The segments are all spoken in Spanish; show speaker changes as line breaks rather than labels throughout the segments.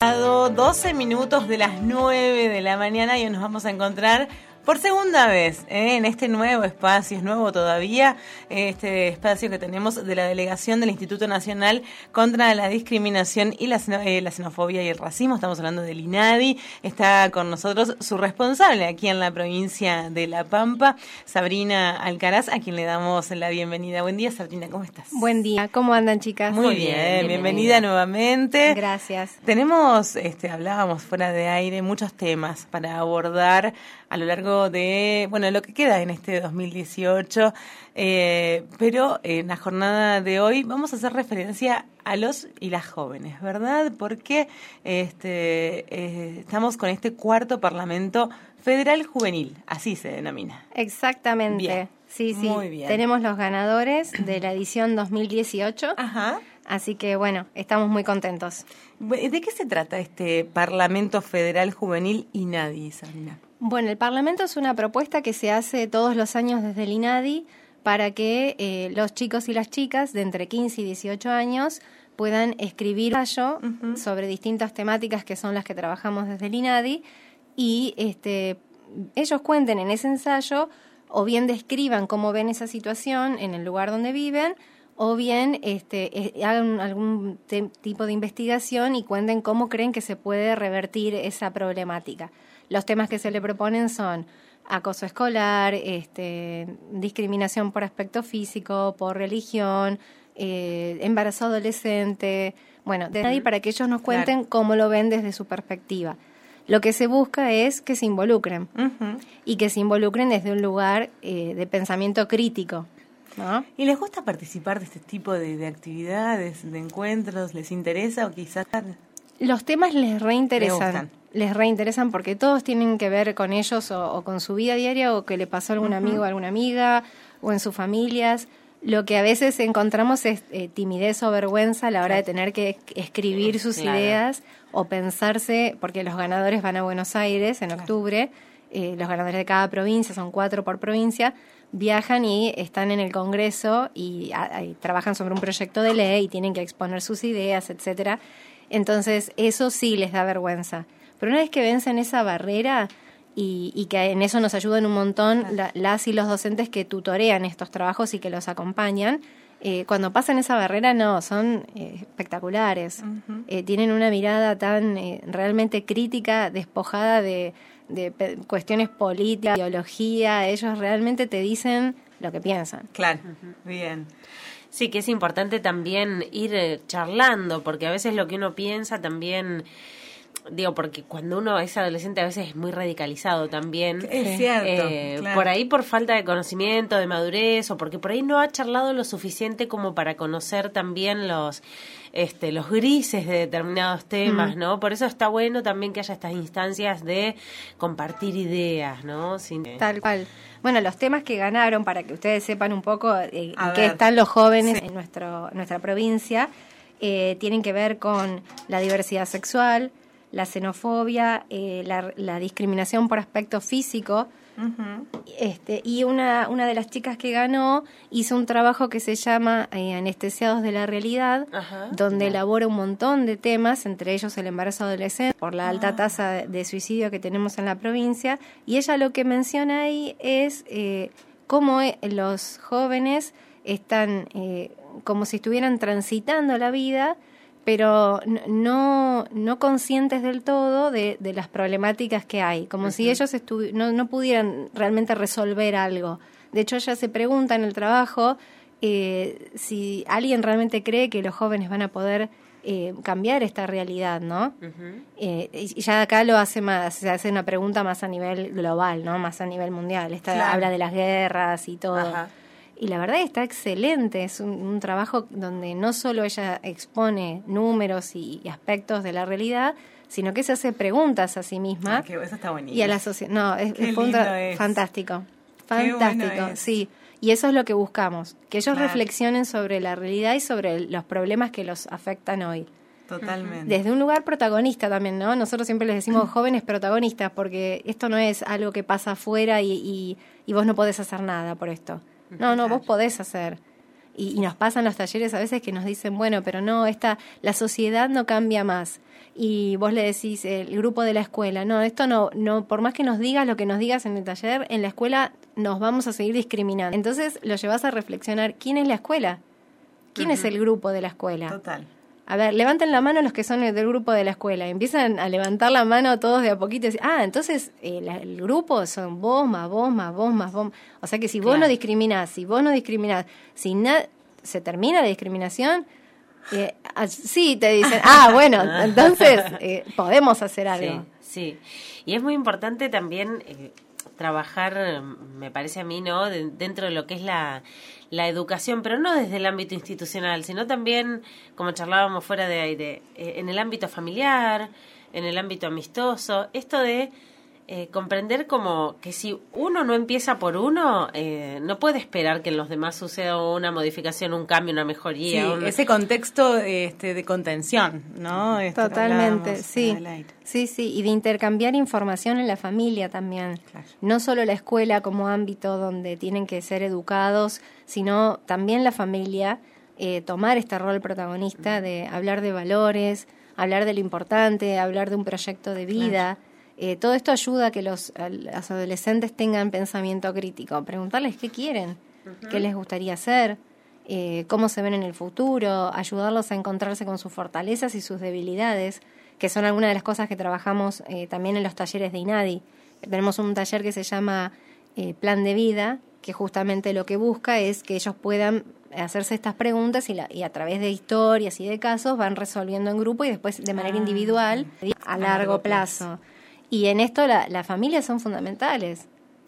pasado 12 minutos de las 9 de la mañana y hoy nos vamos a encontrar por segunda vez en este nuevo espacio, es nuevo todavía, este espacio que tenemos de la Delegación del Instituto Nacional contra la Discriminación y la Xenofobia y el Racismo. Estamos hablando del INADI. Está con nosotros su responsable aquí en la provincia de La Pampa, Sabrina Alcaraz, a quien le damos la bienvenida. Buen día, Sabrina, ¿cómo estás?
Buen día, ¿cómo andan, chicas?
Muy bien, bienvenida nuevamente.
Gracias.
Tenemos, hablábamos fuera de aire, muchos temas para abordar a lo largo de, lo que queda en este 2018, pero en la jornada de hoy vamos a hacer referencia a los y las jóvenes, ¿verdad? Porque estamos con este cuarto Parlamento Federal Juvenil, así se denomina.
Exactamente.
Bien.
Sí.
Muy bien.
Tenemos los ganadores de la edición 2018.
Ajá.
Así que, estamos muy contentos.
¿De qué se trata este Parlamento Federal Juvenil INADI, Sabrina?
Bueno, el Parlamento es una propuesta que se hace todos los años desde el INADI para que los chicos y las chicas de entre 15 y 18 años puedan escribir un ensayo sobre distintas temáticas que son las que trabajamos desde el INADI y ellos cuenten en ese ensayo o bien describan cómo ven esa situación en el lugar donde viven o bien hagan algún tipo de investigación y cuenten cómo creen que se puede revertir esa problemática. Los temas que se le proponen son acoso escolar, discriminación por aspecto físico, por religión, embarazo adolescente, de ahí para que ellos nos cuenten cómo lo ven desde su perspectiva. Lo que se busca es que se involucren y que se involucren desde un lugar de pensamiento crítico, ¿no?
¿Y les gusta participar de este tipo de actividades, de encuentros? ¿Les interesa o quizás...?
Los temas les reinteresan porque todos tienen que ver con ellos o con su vida diaria o que le pasó a algún amigo o alguna amiga o en sus familias. Lo que a veces encontramos es timidez o vergüenza a la hora de tener que escribir sus ideas o pensarse, porque los ganadores van a Buenos Aires en octubre, los ganadores de cada provincia, son 4 por provincia, viajan y están en el Congreso y trabajan sobre un proyecto de ley y tienen que exponer sus ideas, etcétera. Entonces, eso sí les da vergüenza. Pero una vez que vencen esa barrera y que en eso nos ayudan un montón las y los docentes que tutorean estos trabajos y que los acompañan, cuando pasan esa barrera, son espectaculares. Tienen una mirada tan realmente crítica, despojada de cuestiones políticas, ideología. Ellos realmente te dicen lo que piensan.
Claro, bien.
Sí, que es importante también ir charlando, porque a veces lo que uno piensa también, porque cuando uno es adolescente a veces es muy radicalizado también.
Es cierto, claro.
Por ahí por falta de conocimiento, de madurez, o porque por ahí no ha charlado lo suficiente como para conocer también los grises de determinados temas, ¿no? Por eso está bueno también que haya estas instancias de compartir ideas, ¿no?
Tal cual. Bueno, los temas que ganaron, para que ustedes sepan un poco en qué están los jóvenes en nuestra provincia, tienen que ver con la diversidad sexual, la xenofobia, la discriminación por aspecto físico. Y una de las chicas que ganó hizo un trabajo que se llama Anestesiados de la Realidad, donde elabora un montón de temas, entre ellos el embarazo adolescente, por la alta tasa de suicidio que tenemos en la provincia, y ella lo que menciona ahí es cómo los jóvenes están como si estuvieran transitando la vida, pero no conscientes del todo de las problemáticas que hay, como si ellos no pudieran realmente resolver algo. De hecho, ella se pregunta en el trabajo si alguien realmente cree que los jóvenes van a poder cambiar esta realidad, ¿no? Y ya acá se hace una pregunta más a nivel global, ¿no? Más a nivel mundial. Habla de las guerras y todo. Y la verdad está excelente, es un trabajo donde no solo ella expone números y aspectos de la realidad, sino que se hace preguntas a sí misma.
Eso está bonito.
Y a la sociedad. No, fantástico. Fantástico, sí. Y eso es lo que buscamos, que ellos reflexionen sobre la realidad y sobre los problemas que los afectan hoy.
Totalmente.
Desde un lugar protagonista también, ¿no? Nosotros siempre les decimos jóvenes protagonistas, porque esto no es algo que pasa afuera y vos no podés hacer nada por esto. No, vos podés hacer. Y nos pasan los talleres a veces que nos dicen, bueno, pero no, la sociedad no cambia más. Y vos le decís, el grupo de la escuela, no, esto no, por más que nos digas lo que nos digas en el taller, en la escuela nos vamos a seguir discriminando. Entonces lo llevas a reflexionar, ¿quién es la escuela? ¿Quién es el grupo de la escuela?
Total.
A ver, levanten la mano los que son del grupo de la escuela. Empiezan a levantar la mano todos de a poquito y dicen, entonces el grupo son vos, más vos, más vos, más vos. O sea que si vos no discriminás, si se termina la discriminación, sí, te dicen, bueno, entonces podemos hacer algo.
Sí. Y es muy importante también trabajar, me parece a mí, ¿no? Dentro de lo que es la educación, pero no desde el ámbito institucional, sino también, como charlábamos fuera de aire, en el ámbito familiar, en el ámbito amistoso, esto de comprender como que si uno no empieza por uno, no puede esperar que en los demás suceda una modificación, un cambio, una mejoría.
Sí, ese contexto de contención, ¿no?
Totalmente, sí, y de intercambiar información en la familia también. Claro. No solo la escuela como ámbito donde tienen que ser educados, sino también la familia, tomar este rol protagonista de hablar de valores, hablar de lo importante, hablar de un proyecto de vida. Claro. Todo esto ayuda a que los adolescentes tengan pensamiento crítico, preguntarles qué quieren, qué les gustaría hacer, cómo se ven en el futuro, ayudarlos a encontrarse con sus fortalezas y sus debilidades, que son algunas de las cosas que trabajamos también en los talleres de INADI. Tenemos un taller que se llama Plan de Vida, que justamente lo que busca es que ellos puedan hacerse estas preguntas y a través de historias y de casos van resolviendo en grupo y después de manera individual a largo plazo. Y en esto las familias son fundamentales.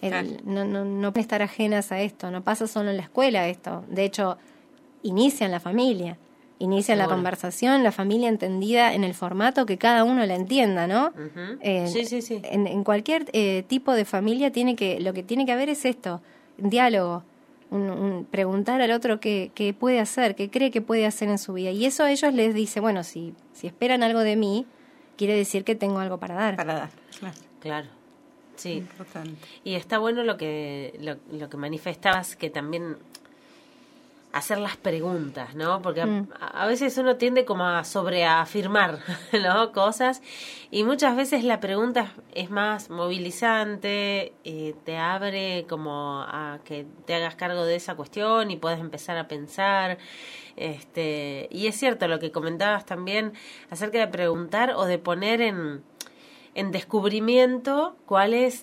No pueden estar ajenas a esto. No pasa solo en la escuela esto. De hecho, inician la familia. Inician la conversación, la familia entendida en el formato que cada uno la entienda, ¿no?
Sí.
En cualquier tipo de familia lo que tiene que haber es esto, un diálogo. Preguntar al otro qué puede hacer, qué cree que puede hacer en su vida. Y eso a ellos les dice, bueno, si esperan algo de mí, quiere decir que tengo algo para dar.
Claro. Sí.
Importante.
Y está bueno lo que manifestabas, que también hacer las preguntas, ¿no? Porque a veces uno tiende como a sobreafirmar, ¿no? Cosas, y muchas veces la pregunta es más movilizante, te abre como a que te hagas cargo de esa cuestión y puedas empezar a pensar. Y es cierto lo que comentabas también acerca de preguntar o de poner en descubrimiento cuál es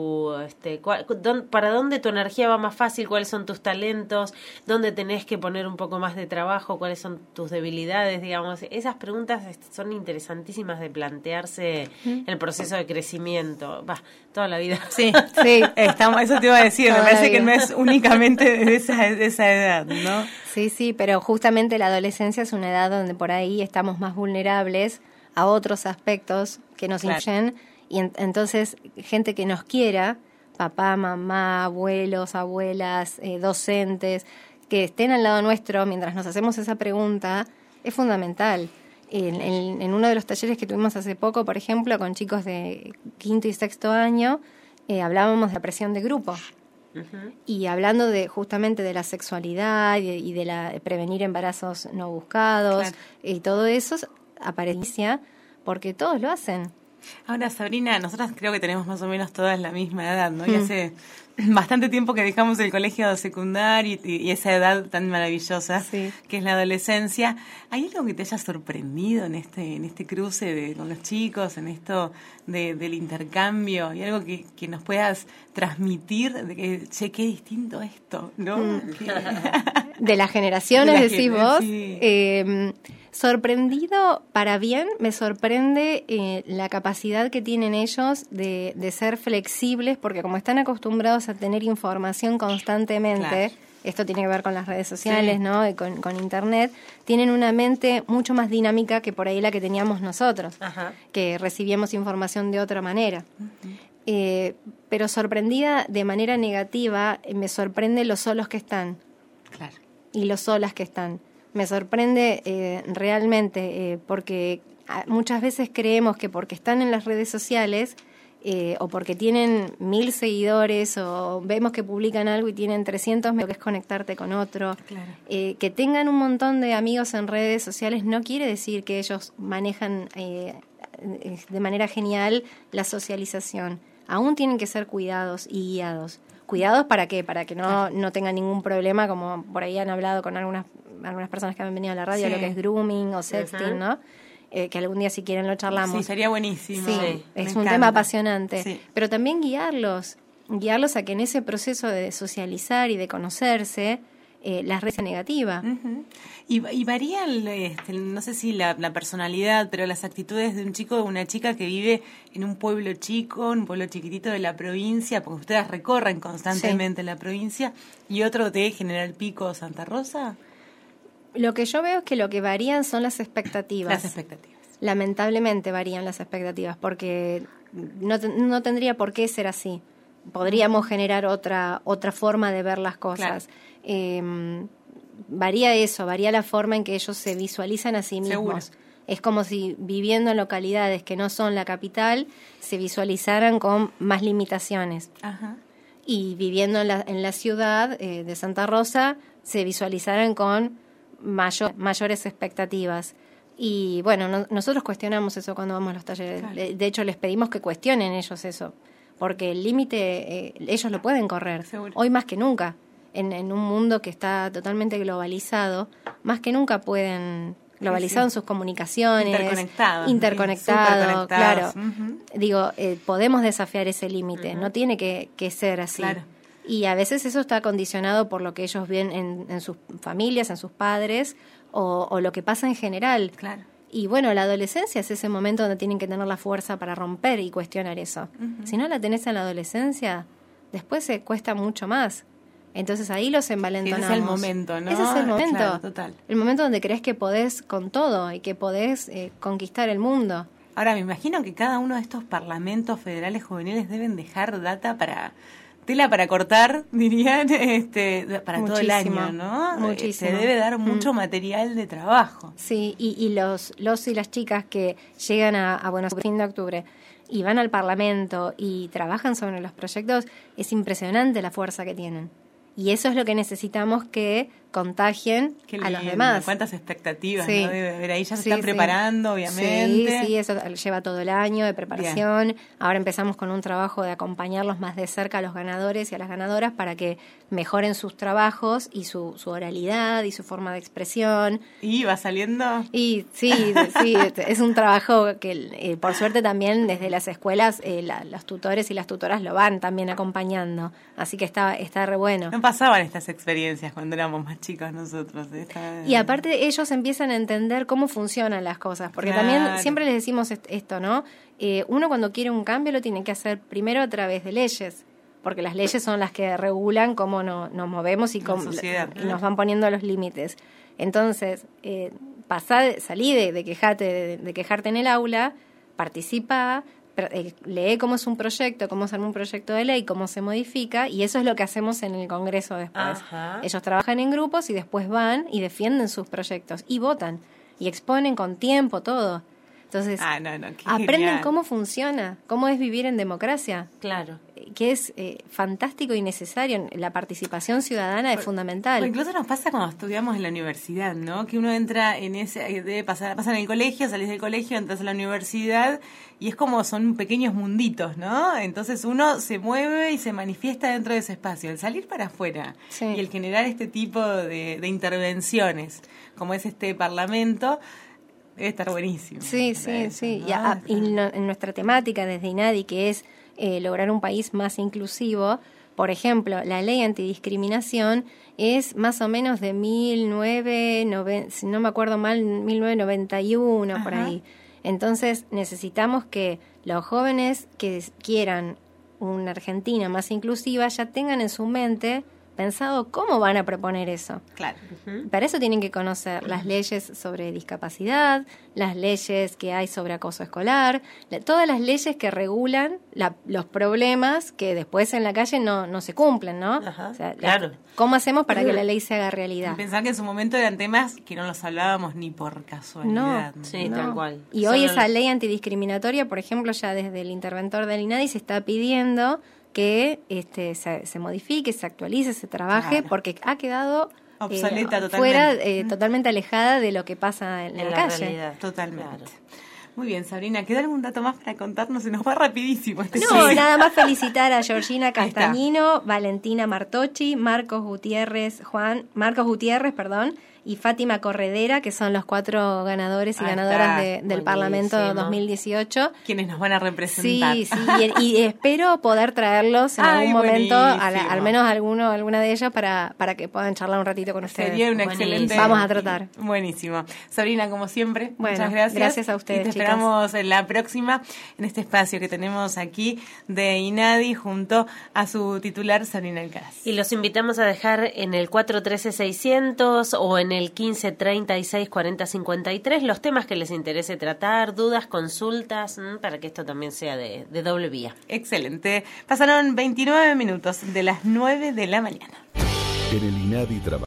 para dónde tu energía va más fácil, cuáles son tus talentos, dónde tenés que poner un poco más de trabajo, cuáles son tus debilidades, digamos. Esas preguntas son interesantísimas de plantearse en el proceso de crecimiento. Toda la vida.
Sí, eso te iba a decir, me parece que no es únicamente de esa edad, ¿no?
Sí, pero justamente la adolescencia es una edad donde por ahí estamos más vulnerables a otros aspectos que nos influyen, y entonces gente que nos quiera, papá, mamá, abuelos, abuelas, docentes, que estén al lado nuestro mientras nos hacemos esa pregunta, es fundamental. En uno de los talleres que tuvimos hace poco, por ejemplo, con chicos de 5º y 6º año, hablábamos de la presión de grupo. Y hablando justamente de la sexualidad y de prevenir embarazos no buscados, y todo eso aparece porque todos lo hacen.
Ahora, Sabrina, nosotras creo que tenemos más o menos todas la misma edad, ¿no? Y hace bastante tiempo que dejamos el colegio secundario y esa edad tan maravillosa que es la adolescencia. ¿Hay algo que te haya sorprendido en este cruce con los chicos, en esto del intercambio? ¿Y algo que nos puedas transmitir de que, qué distinto esto, ¿no?
De las generaciones, decís vos. Sí. Sorprendido para bien, me sorprende la capacidad que tienen ellos de ser flexibles, porque como están acostumbrados a tener información constantemente, esto tiene que ver con las redes sociales, ¿no? Y con internet, tienen una mente mucho más dinámica que por ahí la que teníamos nosotros, que recibíamos información de otra manera. Pero sorprendida de manera negativa, me sorprende lo solos que están. Y lo solas que están. Me sorprende realmente porque muchas veces creemos que porque están en las redes sociales o porque tienen 1000 seguidores, o vemos que publican algo y tienen 300, que es conectarte con otro.
Claro.
Que tengan un montón de amigos en redes sociales no quiere decir que ellos manejan de manera genial la socialización. Aún tienen que ser cuidados y guiados. ¿Cuidados para qué? Para que no tengan ningún problema, como por ahí han hablado con algunas personas que han venido a la radio, lo que es grooming o sexting, ¿no? Que algún día si quieren lo charlamos.
Sí, sería buenísimo.
Sí, es un tema apasionante. Sí. Pero también guiarlos a que en ese proceso de socializar y de conocerse, las redes negativas.
Uh-huh. Y varía, no sé si la personalidad, pero las actitudes de un chico o una chica que vive en un pueblo chico, un pueblo chiquitito de la provincia, porque ustedes recorren constantemente la provincia, y otro de General Pico o Santa Rosa.
Lo que yo veo es que lo que varían son las expectativas.
Las expectativas.
Lamentablemente varían las expectativas, porque no tendría por qué ser así. Podríamos generar otra forma de ver las cosas. Claro. Varía la forma en que ellos se visualizan a sí mismos. Seguro. Es como si viviendo en localidades que no son la capital se visualizaran con más limitaciones. Ajá. Y viviendo en la ciudad de Santa Rosa se visualizaran con mayores expectativas. Y bueno, nosotros cuestionamos eso cuando vamos a los talleres. Claro. De hecho, les pedimos que cuestionen ellos eso, porque el límite ellos lo pueden correr. Seguro. Hoy más que nunca, en un mundo que está totalmente globalizado, más que nunca pueden, globalizado en sus comunicaciones, interconectado, claro. Uh-huh. Digo, podemos desafiar ese límite, no tiene que ser así. Claro. Y a veces eso está condicionado por lo que ellos ven en sus familias, en sus padres, o lo que pasa en general. Claro. Y bueno, la adolescencia es ese momento donde tienen que tener la fuerza para romper y cuestionar eso. Uh-huh. Si no la tenés en la adolescencia, después se cuesta mucho más. Entonces ahí los envalentonamos.
Ese es el momento, ¿no?
Ese es el momento.
Claro, total.
El momento donde crees que podés con todo y que podés conquistar el mundo.
Ahora, me imagino que cada uno de estos parlamentos federales juveniles deben dejar tela para cortar, dirían, para muchísimo, todo el año, ¿no?
Muchísimo.
Se debe dar mucho material de trabajo.
Sí, y los y las chicas que llegan a Buenos Aires fin de octubre y van al Parlamento y trabajan sobre los proyectos, es impresionante la fuerza que tienen. Y eso es lo que necesitamos que contagien a los demás.
Cuántas expectativas, ¿no? Debe haber ahí, ya se están preparando, obviamente.
Sí, eso lleva todo el año de preparación. Bien. Ahora empezamos con un trabajo de acompañarlos más de cerca a los ganadores y a las ganadoras para que mejoren sus trabajos y su oralidad y su forma de expresión.
¿Y va saliendo?
Y sí, es un trabajo que por suerte también desde las escuelas los tutores y las tutoras lo van también acompañando. Así que está re bueno.
No pasaban estas experiencias cuando éramos más chicos nosotros.
Y aparte ellos empiezan a entender cómo funcionan las cosas, porque también siempre les decimos esto, ¿no? Uno cuando quiere un cambio lo tiene que hacer primero a través de leyes, porque las leyes son las que regulan cómo nos movemos y nos van poniendo los límites. Entonces, salí de quejarte en el aula, participa, lee cómo es un proyecto, cómo se arma un proyecto de ley, cómo se modifica, y eso es lo que hacemos en el Congreso después. Ajá. Ellos trabajan en grupos y después van y defienden sus proyectos y votan y exponen con tiempo todo. Entonces, aprenden genial. Cómo funciona, cómo es vivir en democracia.
Claro.
Que es fantástico y necesario. La participación ciudadana es fundamental.
Incluso nos pasa cuando estudiamos en la universidad, ¿no? Que uno entra en pasa en el colegio, salís del colegio, entras a la universidad y es como son pequeños munditos, ¿no? Entonces uno se mueve y se manifiesta dentro de ese espacio. El salir para afuera y el generar este tipo de intervenciones, como es este parlamento, debe estar buenísimo.
Sí. ¿No? Y en nuestra temática desde INADI, que es lograr un país más inclusivo, por ejemplo, la ley antidiscriminación es más o menos de 1990, si no me acuerdo mal, 1991, ajá, por ahí. Entonces necesitamos que los jóvenes que quieran una Argentina más inclusiva ya tengan en su mente pensado cómo van a proponer eso.
Claro.
Para eso tienen que conocer las leyes sobre discapacidad, las leyes que hay sobre acoso escolar, todas las leyes que regulan los problemas que después en la calle no se cumplen, ¿no?
Ajá,
O sea,
claro.
¿Cómo hacemos para que la ley se haga realidad?
Pensar que en su momento eran temas que no los hablábamos ni por casualidad.
No,
Sí,
no.
tal cual.
Y hoy
Solo
esa ley antidiscriminatoria, por ejemplo, ya desde el interventor del INADI se está pidiendo que se modifique, se actualice, se trabaje,
Claro.
porque ha quedado
Obsoleta totalmente.
fuera, totalmente alejada de lo que pasa en la calle.
realidad.
Totalmente.
Claro.
Muy bien, Sabrina, ¿queda algún dato más para contarnos? Se nos va rapidísimo este
No,
juego.
nada más felicitar a Georgina
Ahí está.
Castañino, Valentina Martocci, Marcos Gutiérrez, y Fátima Corredera, que son los 4 ganadores y
Ahí
ganadoras
está.
del Parlamento
Buenísimo.
2018.
Quienes nos van a representar.
Sí, y espero poder traerlos en
Ay,
algún momento,
buenísimo.
al menos alguna de ellas, para que puedan charlar un ratito con ustedes.
Sería una
Buenísimo.
excelente...
Vamos a tratar.
Buenísimo. Sabrina, como siempre,
Bueno,
muchas gracias.
gracias a ustedes,
Y te
chicas.
esperamos en la próxima, en este espacio que tenemos aquí de INADI, junto a su titular, Sabrina Alcaraz.
Y los invitamos a dejar en el 413-600 o en el 1536-4053 los temas que les interese tratar, dudas, consultas, para que esto también sea de doble vía.
Excelente. Pasaron 29 minutos de las 9 de la mañana.
En el INADI